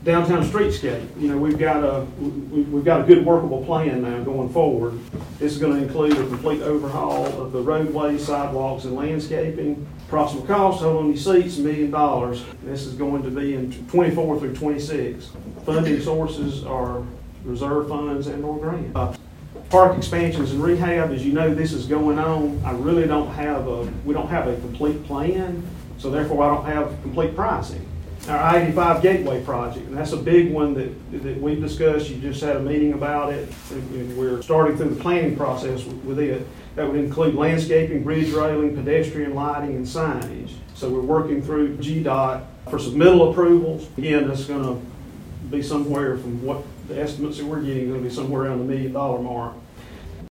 Downtown streetscape. You know, we've got a good workable plan now going forward. This is going to include a complete overhaul of the roadways, sidewalks, and landscaping. Approximate cost, hold on your seats, $1 million. This is going to be in 24 through 26. Funding sources are reserve funds and/or grants. Park expansions and rehab, as you know, this is going on. We don't have a complete plan, so therefore I don't have complete pricing. Our I-85 Gateway project, and that's a big one that we've discussed. You just had a meeting about it, and we're starting through the planning process with it. That would include landscaping, bridge railing, pedestrian lighting, and signage. So we're working through GDOT for submittal approvals. Again, that's going to be somewhere from what the estimates that we're getting, going to be somewhere around the $1 million mark.